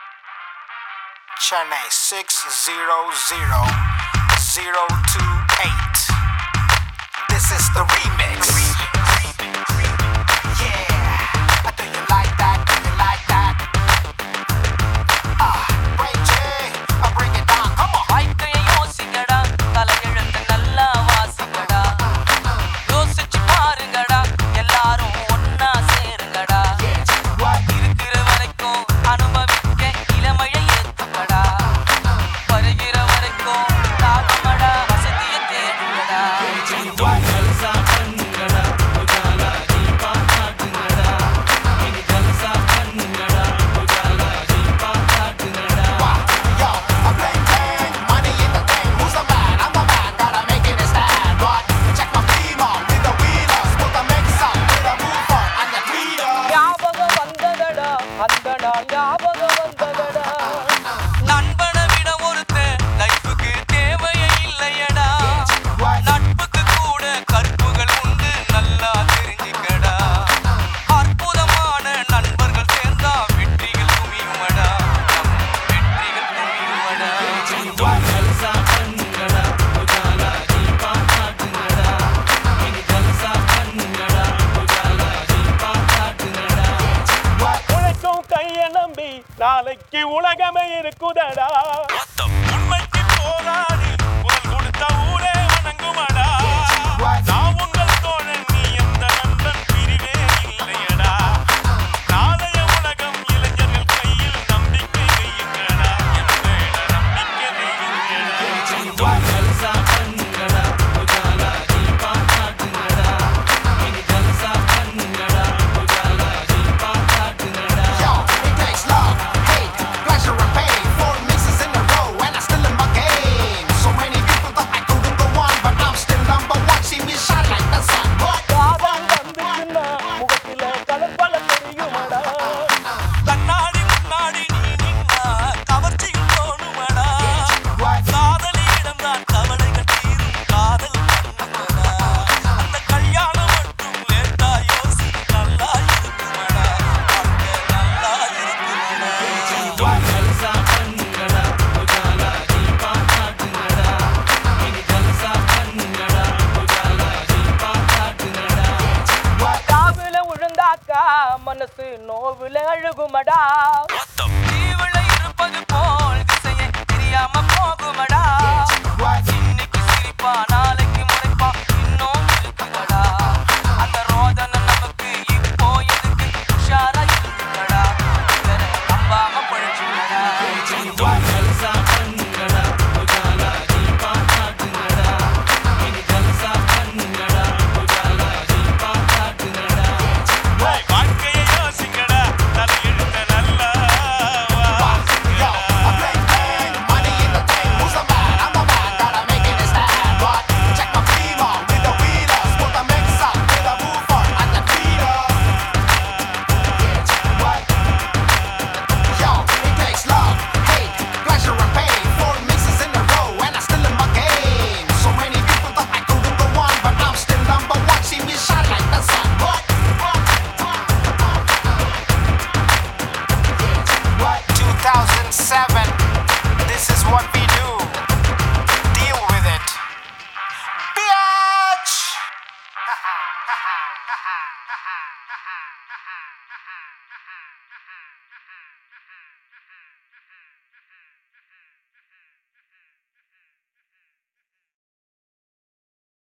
Chennai 600028. This is the remix. Yeah, do you like that? Do you like that? Ray J, bring it down. Come on. வாழ்க்கையை யோசிங்கடா, தலையெழுத்து நல்லா வாசிங்கடா. யோசிச்சு பாருங்கடா, எல்லாரும் ஒன்னா சேருங்கடா. இருக்கிற வரைக்கும் அனுபவிக்க இளமையை ஏத்துங்கடா. வருகிற வரைக்கும் தாகமடா, வசதியை தேடுங்கடா. Yo, I'm playing bang, money in the bank. Who's the man? I'm the man, gotta make it a stand. But check my beamer with the wheelers, put the mix up with a move on and the tweeter. ஞாபகம் வந்ததடா, அந்த நாள் ஞாபகம் வந்ததடா. நண்பனை விட ஒருத்தன் லைஃபுக்கு தேவையே இல்லையடா. நட்புக்கு கூட கற்புகள் உண்டு, நல்லா தெரிஞ்சுக்கடா. அற்புதமான நண்பர்கள் சேர்ந்தா வெற்றிகள் குவியுமடா. வெற்றிகள் குவியுமடா. உழைக்கும் கைய நம்பி நாளைக்கு உலகமே இருக்குதடா. உண்மைக்கு போராடி குரல் கொடுத்த ஊரே வணங்குமடா. நான் உங்கள் தோழன், நீ எந்த நண்பன், பிரிவே இல்லையடா. நாளைய உலகம் இளைஞர்கள் கையில், நம்பிக்கை வையுங்கடா. என் மேல நம்பிக்கை Yo, it takes love, hate, pleasure and pain. 4 mixes in a row and I'm still in my game. So many people thought I couldn't go on, but I'm still number one. See me shine like the sun. What? காதல் வந்துச்சுன்னா முகத்தில கலப்பல தெரியுமடா. கண்ணாடி முன்னாடி நீ நின்னா கவர்ச்சியும் தோணுமடா. காதலியிடம் தான் கவலைகள் தீரும், காதல் பண்ணுமடா. அந்த கல்யாணம் மட்டும் லேட்டா யோசி, நல்லா இருக்குமடா. வாழ்க்கை நல்லா இருக்குமடா. காவுல விழுந்தாக்கா மனசு நோவுல அழுகுமடா.